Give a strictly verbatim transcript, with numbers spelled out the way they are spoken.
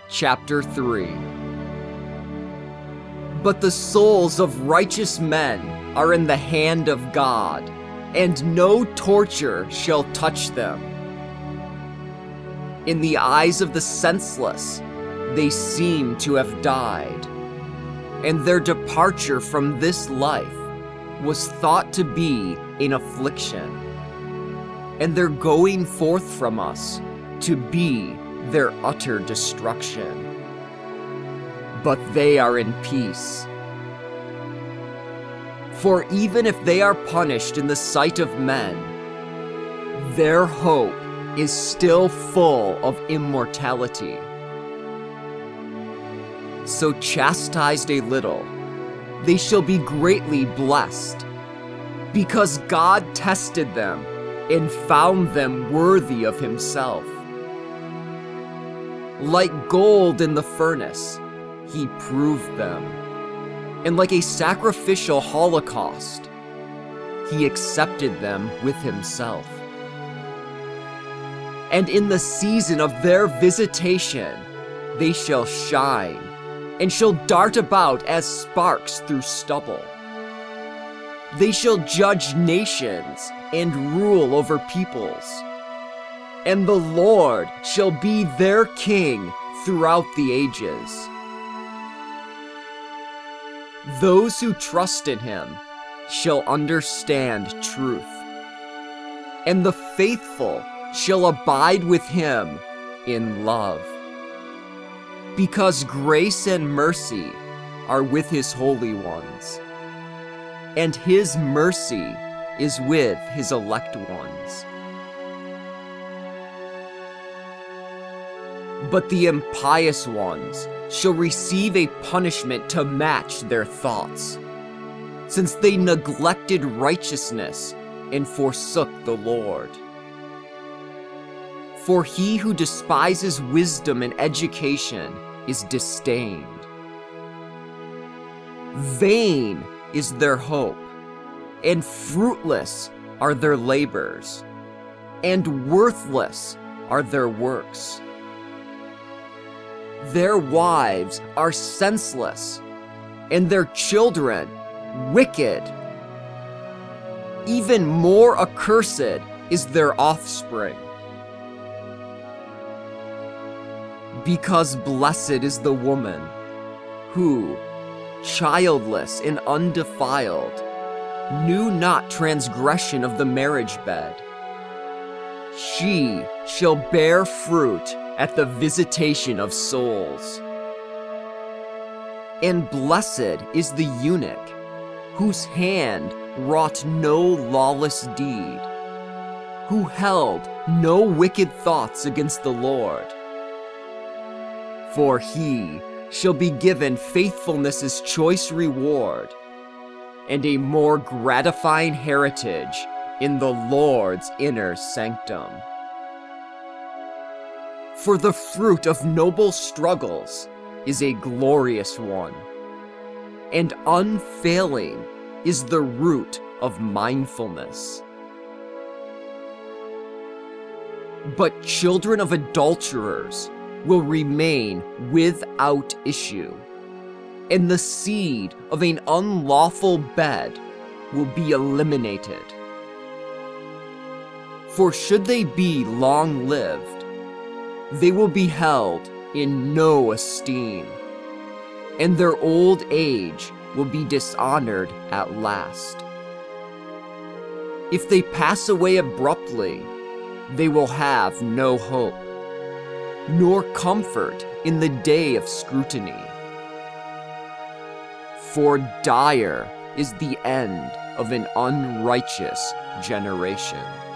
Chapter three. But the souls of righteous men are in the hand of God, and no torture shall touch them. In the eyes of the senseless, they seem to have died, and their departure from this life was thought to be an affliction, and their going forth from us to be their utter destruction. But they are in peace. For even if they are punished in the sight of men, their hope is still full of immortality. So chastised a little, they shall be greatly blessed, because God tested them and found them worthy of himself. Like gold in the furnace, he proved them, and like a sacrificial holocaust, he accepted them with himself. And in the season of their visitation, they shall shine, and shall dart about as sparks through stubble. They shall judge nations and rule over peoples, and the Lord shall be their king throughout the ages. Those who trust in him shall understand truth, and the faithful shall abide with him in love. Because grace and mercy are with his holy ones, and his mercy is with his elect ones. But the impious ones shall receive a punishment to match their thoughts, since they neglected righteousness and forsook the Lord. For he who despises wisdom and education is disdained. Vain is their hope, and fruitless are their labors, and worthless are their works. Their wives are senseless, and their children wicked. Even more accursed is their offspring. Because blessed is the woman who, childless and undefiled, knew not transgression of the marriage bed. She shall bear fruit at the visitation of souls. And blessed is the eunuch, whose hand wrought no lawless deed, who held no wicked thoughts against the Lord. For he shall be given faithfulness's choice reward, and a more gratifying heritage in the Lord's inner sanctum. For the fruit of noble struggles is a glorious one, and unfailing is the root of mindfulness. But children of adulterers will remain without issue, and the seed of an unlawful bed will be eliminated. For should they be long-lived, they will be held in no esteem, and their old age will be dishonored at last. If they pass away abruptly, they will have no hope, nor comfort in the day of scrutiny. For dire is the end of an unrighteous generation.